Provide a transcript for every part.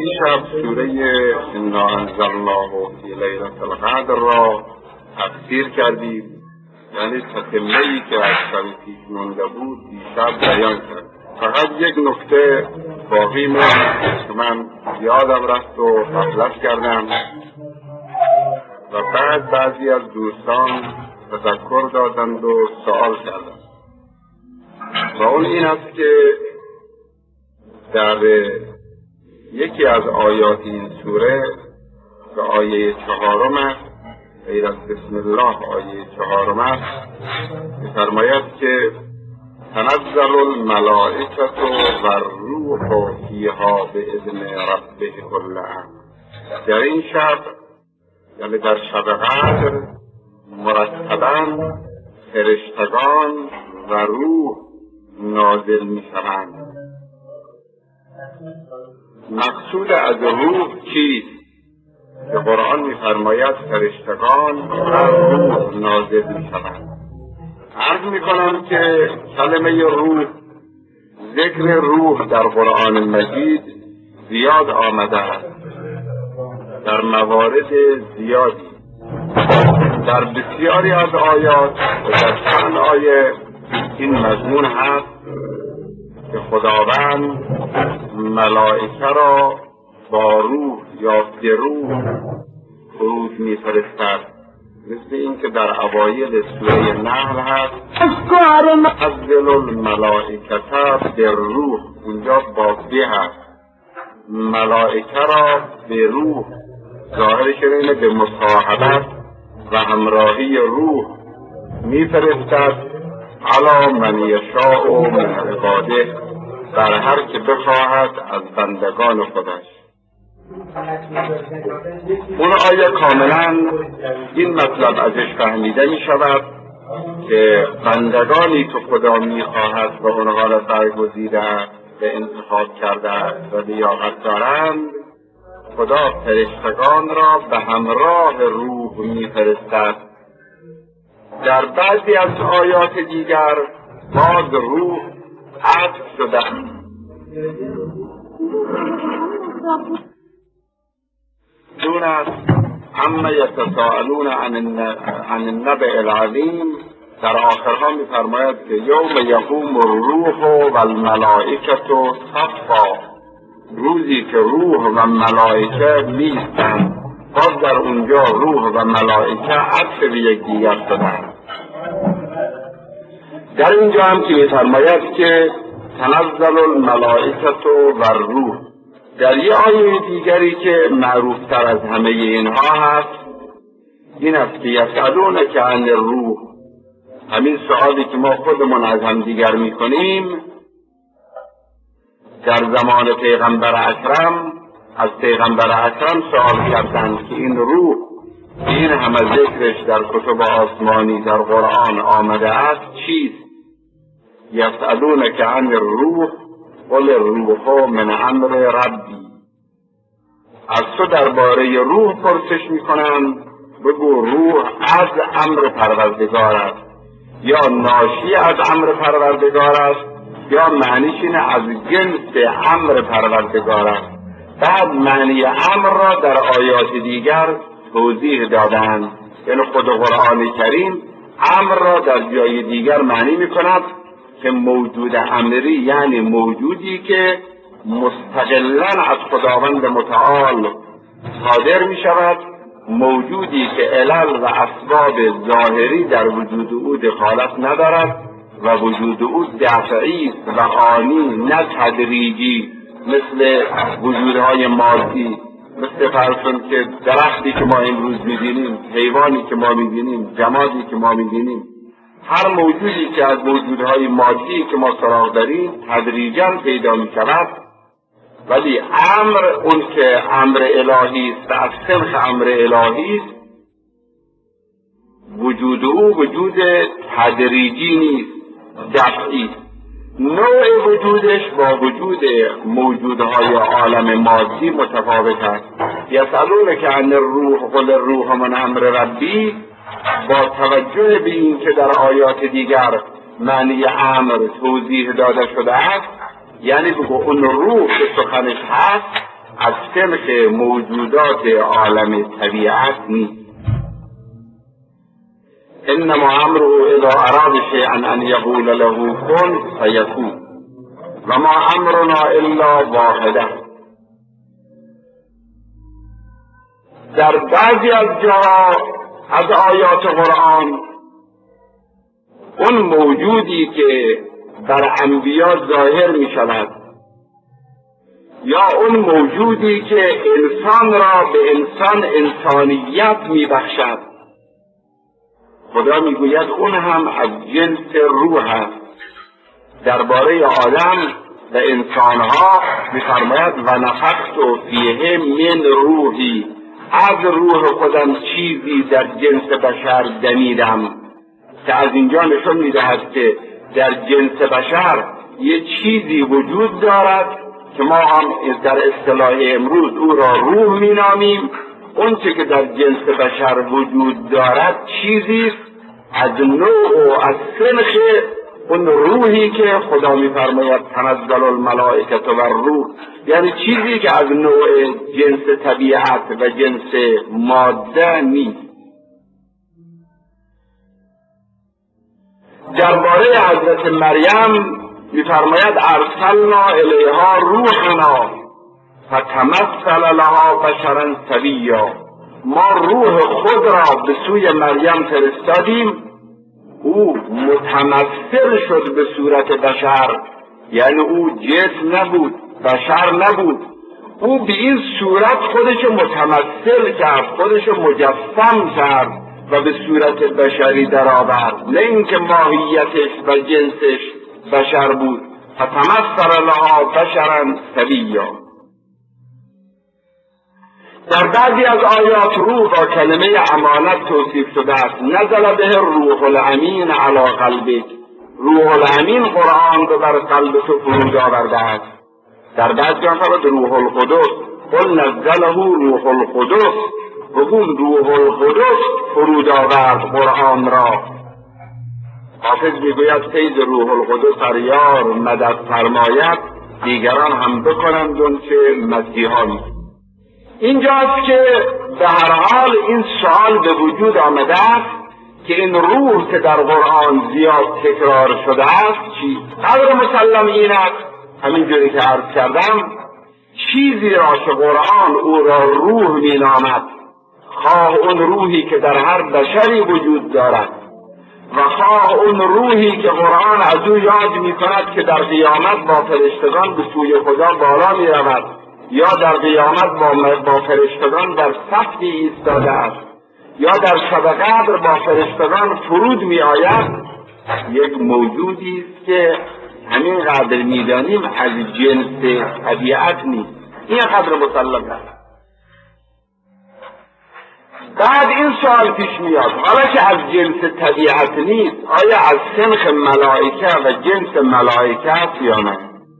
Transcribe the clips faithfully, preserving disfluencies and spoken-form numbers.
دیشب سوره انا انزلناه فی لیلة القدر را تفسیر کردیم، یعنی تتمه‌ای که از شب پیش مونده بود دیشب بیان کرد. فقط یک نکته باقی ماند که من یادم رفت و غفلت کردم و بعد بعضی از دوستان تذکر دادند و سوال کردند و اون این است که در یکی از آیات این سوره که آیه چهارم است، غیر از بسم الله آیه چهارم است، می‌فرماید که تنزل الملائکة و الروح فیها باذن ربه کل امر. در این شب، یعنی در شب قدر، مرتباً فرشتگان و روح نازل می‌شوند. مقصود از روح چیست؟ که قرآن می‌فرماید فرشتگان و روح نازل می‌شوند. عرض می‌کنم که کلمه روح، ذکر روح در قرآن مجید زیاد آمده است، در موارد زیادی، در بسیاری از آیات و در چند آیه این مضمون هست که خداوند ملائکه را با روح یا بروح فرود می‌فرستد، مثل این که در اوایل سوره نحل هست تنزل الملائکة بالروح، اونجا با به هست، ملائکه را به روح، ظاهرش اینه به مصاحبت و همراهی روح می‌فرستد علی من یشاء من عباده، بر هر که بخواهد از بندگان خودش. اون آیه کاملا این مطلب ازش فهمیده می شود که بندگانی که خدا می خواهد و اونها را برگزیده و انتخاب کرده و لیاقت دارند، خدا فرشتگان را به همراه روح می فرستد. در بعضی از آیات دیگر باز روح عطف شده دون است. اما یتساءلون عن النبأ العظیم، در آخرها می‌فرماید که یوم یقوم الروح و الملائکة صفا، روزی که روح و ملائکه می‌ایستند. باز در اونجا روح و ملائکه عطف به یکدیگر شدند. در اینجا هم که می‌فرماید که تنزل الملائکة و الروح، در یه آیه دیگری که معروفتر از همه اینها هست این است که یسألونک عن الروح، همین سؤالی که ما خودمون از هم دیگر میکنیم در زمان پیغمبر اکرم از پیغمبر اکرم سؤال کردند که این روح، این همه ذکرش در کتب آسمانی در قرآن آمده است، چیست؟ یسألونک عن الروح قل الروح من امر ربی، از تو درباره روح پرسش میکنند، بگو روح از امر پروردگار است، یا ناشی از امر پروردگار است، یا معنیش اینه از جنس امر پروردگار است. بعد معنی امر را در آیات دیگر توضیح دادند، یعنی خود قرآن کریم امر را در جای دیگر معنی میکند که موجود امری، یعنی موجودی که مستقلاً از خداوند متعال صادر می شود، موجودی که علل و اسباب ظاهری در وجود او دخالت ندارد و وجود او دفعی است و آنی، نه تدریجی مثل وجودهای مادی، مثل فرض که درختی که ما امروز می بینیم، حیوانی که ما می بینیم، جمادی که ما می بینیم، هر موجودی که از موجودهای مادی که ما سراغ داریم تدریجاً پیدا می شود، ولی امر، اون که امر الهی است، از سنخ امر الهی است، وجود او وجود تدریجی نیست، دفعی. نوع وجودش با وجود موجودهای عالم مادی متفاوت است. یسألونک عن الروح قل الروح من امر ربی، با توجه به این که در آیات دیگر معنی امر توضیح داده شده است، یعنی بگو اون روح که سخنش هست از سنخ موجودات عالم طبیعت نیست. انما امره اذا اراد شیئا ان یقول له کن فیکون و ما امرنا الا واحده. در بعضی از جاها از آیات قرآن اون موجودی که بر انبیا ظاهر می شود یا اون موجودی که انسان را به انسان انسانیت می بخشد، خدا می گوید اون هم از جنس روح است. درباره آدم و انسانها می فرماید و نفخت فیه من روحی، از روح خودم چیزی در جنس بشر دمیدم، که از اینجا نشون می دهد که در جنس بشر یه چیزی وجود دارد که ما هم در اصطلاح امروز او را روح می نامیم. اون چه که در جنس بشر وجود دارد چیزی از نوع و از سنخ اون روحی که خدا می فرماید تنزل الملائکه و الروح، یعنی چیزی که از نوع جنس طبیعت و جنس ماده نیست. درباره حضرت مریم می فرماید ارسلنا الیها روحنا فتمثل لها بشرا سویا، ما روح خود را به سوی مریم فرستادیم، او متمثل شد به صورت بشر، یعنی او جسم نبود، بشر نبود، او به این صورت خودش متمثل کرد، خودش مجسم کرد و به صورت بشری درآورد، نه اینکه ماهیتش و جنسش بشر بود. فتمثل لها بشرا سویا. در بعضی از آیات روح با کلمه امانت توصیف شده است. نزل به روح الامین علی قلبک، روح الامین قرآن رو بر قلب تو فرود آورده است. در بعضی جا فرمود روح القدس، قل نزله روح القدس، بگون روح القدس فرود آورد قرآن را. حافظ میگوید فیض روح القدس هر یار مدد فرماید، دیگران هم بکنند اون چه مسیحا. اینجاست که به هر حال این سوال به وجود آمده است که این روح که در قرآن زیاد تکرار شده است چی؟ قدر مسلم این است، همینجوری که عرض کردم، چیزی را که قرآن او را روح می نامد، خواه اون روحی که در هر بشری وجود دارد و خواه اون روحی که قرآن از او یاد می کند که در قیامت با فرشتگان به سوی خدا بالا می رود یا در قیامت با, با فرشتگان در صفی ایستاده است یا در شب قدر با فرشتگان فرود می آید، یک موجودی است که همین قدر می دانیم از جنس طبیعت نیست. این قدر مسلم است. بعد این سوال پیش میاد، حالا که از جنس طبیعت نیست، آیا از سنخ ملائکه و جنس ملائکه است یا نه؟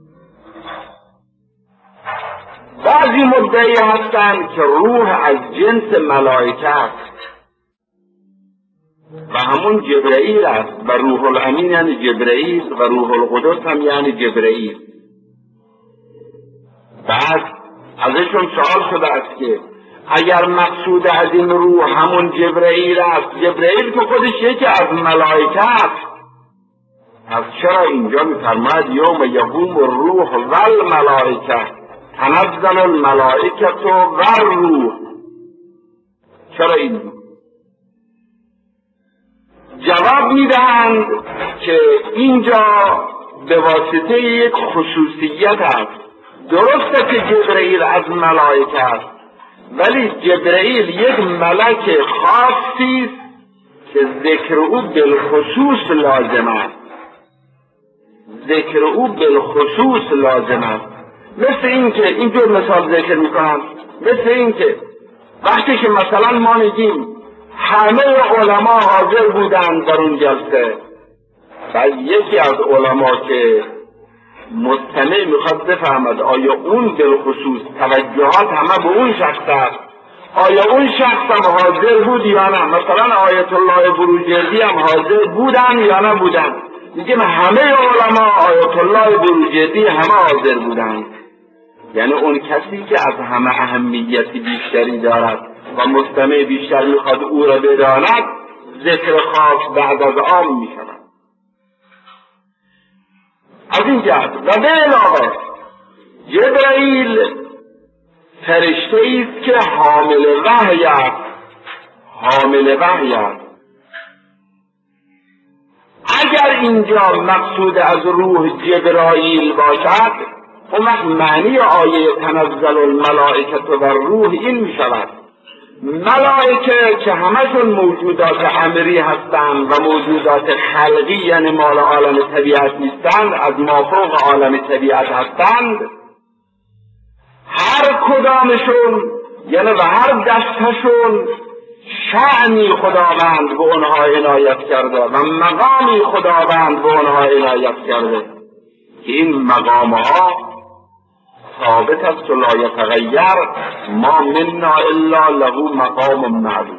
بعضی مدعی هستند که روح از جنس ملائکه است و همون جبرئیل است و روح الامین یعنی جبرئیل و روح القدس هم یعنی جبرئیل. بعد ازشون سوال شده است که اگر مقصود از این روح همون جبرئیل است، جبرئیل که خودش یکی از ملائکه است، پس چرا اینجا می‌فرماید یوم یقوم الروح و الملائکه تنزل الملائکه و الروح؟ چرا این؟ جواب میدهند که اینجا به واسطه یک خصوصیت است. درسته که جبرئیل از ملائکه است، ولی جبرئیل یک ملک خاصی است که ذکر او بالخصوص لازم است. ذکر او بالخصوص لازم است. مثل این که اینجور مثال ذکر میکنم، مثل این که وقتی که مثلا ما میگیم همه علما حاضر بودند در اون جلسه و یکی از علما که مستمع میخواد بفهمد آیا اون بالخصوص توجهات همه به اون شخص است، آیا اون شخص هم حاضر بود یا نه؟ مثلا آیت الله بروجردی هم حاضر بودن یا نبودن؟ میگیم همه علما آیت الله بروجردی همه حاضر بودن. یعنی اون کسی که از همه اهمیت بیشتری دارد و مستمع بیشتر میخواد او را بداند، ذکر خاص بعد از عام میشود. از این جهت و به علاوه جبرائیل فرشته است که حامل وحی است، حامل وحی است. اگر اینجا مقصود از روح جبرائیل باشد، اون وقت معنی آیه تنزل الملائکه و روح این می شود ملائکه که همشون موجودات امری هستند و موجودات خلقی، یعنی مال عالم طبیعت نیستند، از مافوق عالم طبیعت هستند، هر کدامشون یعنی و هر دستشون شأنی خداوند به اونها عنایت کرده و مقامی خداوند به اونها عنایت کرده که این مقامها ثابت است و لا یتغیر، ما منا الا له مقام معلوم.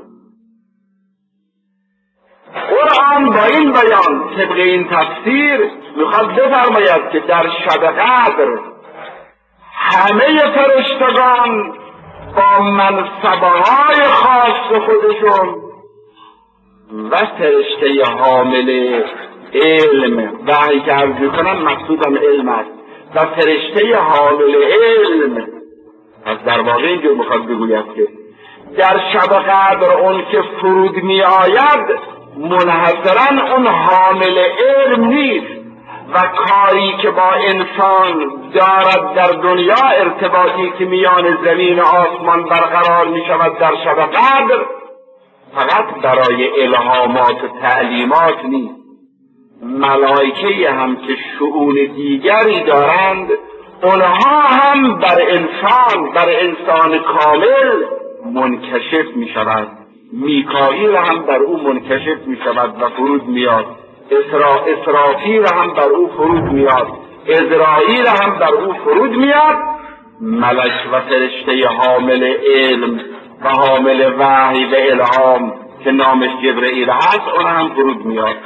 قرآن با این بیان طبق این تفسیر میخواد بفرماید که در شب قدر همه فرشتگان با منصبهای خاص خودشون و فرشته حامل علم، وحی که عرض میکنن مقصودم علم است، و فرشته حامل علم، از در واقع اینجور میخواد بگوید که در شب قدر اون که فرود می آید منحصرا اون حامل علم نیست و کاری که با انسان دارد در دنیا، ارتباطی که میان زمین و آسمان برقرار می شود در شب قدر، فقط برای الهامات و تعلیمات نیست. ملائکه هم که شؤون دیگری دارند، اونها هم بر انسان بر انسان کامل منکشف می شود. میکائیل هم بر او منکشف می شود و فرود میاد، اسرا اسرافیل هم بر او فرود میاد، عزرائیل هم بر او فرود میاد. ملک و فرشته حامل علم و حامل وحی و الهام که نامش جبرئیل هست، اون هم فرود میاد.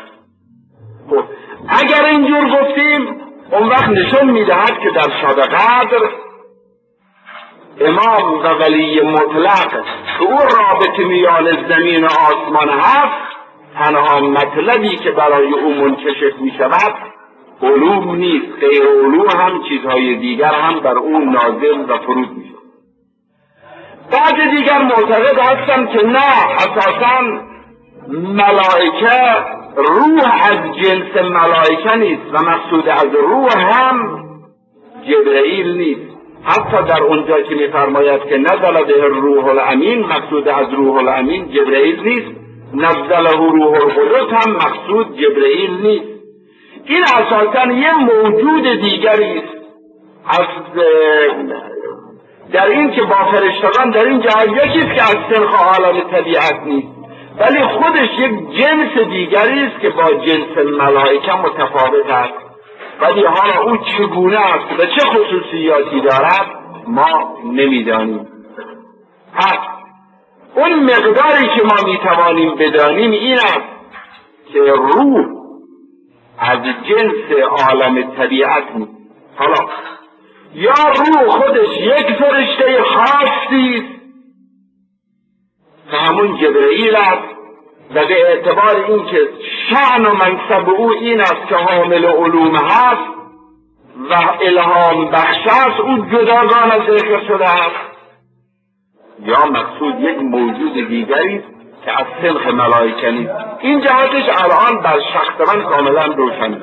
اگر اینجور گفتیم، اون وقت نشون میدهد که در شب قدر امام و ولی مطلق که اون رابطه میان زمین و آسمان هست، تنها مطلبی که برای او منکشف می شود علوم نیست، غیر علوم هم چیزهای دیگر هم بر او نازل و فرود می شود. بعض دیگر معتقد هستن که نه، اساساً ملائکه روح از جنس ملائکه نیست و مقصود از روح هم جبرئیل نیست. حتی در اونجا که میفرماید که نزل به الروح الامین، مقصود از روح الامین جبرئیل نیست، نزله روح القدس هم مقصود جبرئیل نیست. این اساساً یه موجود دیگری است از در این که با فرشتگان در این جهت یکیست که از سنخ عالم طبیعت نیست، ولی خودش یک جنس دیگری است که با جنس ملائکه متفاوت است، ولی حالا او چگونه است و چه خصوصیاتی دارد ما نمیدانیم. پس اون مقداری که ما میتوانیم بدانیم این است که روح از جنس عالم طبیعت نیست. حالا یا روح خودش یک فرشته خاصی است که همون جبرئیل است و به اعتبار این که شأن و منصب او این است که حامل علوم هست و الهام بخش است، او جداگانه ذکر شده است، یا مقصود یک موجود دیگری است که از سنخ ملائکه نیست. این جهتش الان بر شخص من کاملا روشن.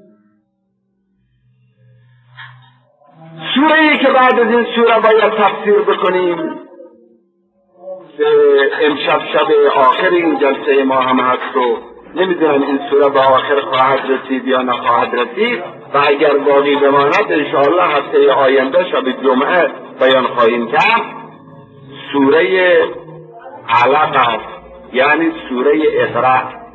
سوره‌ای که بعد از این سوره باید تفسیر بکنیم که امشب شب آخر این جلسه ما هم هست و نمیدونم این سوره به آخر خواهد رسید یا نخواهد رسید و اگر باقی بماند انشاءالله هفته آینده شب جمعه بیان خواهیم کرد. سوره علق است، یعنی سوره اقرا.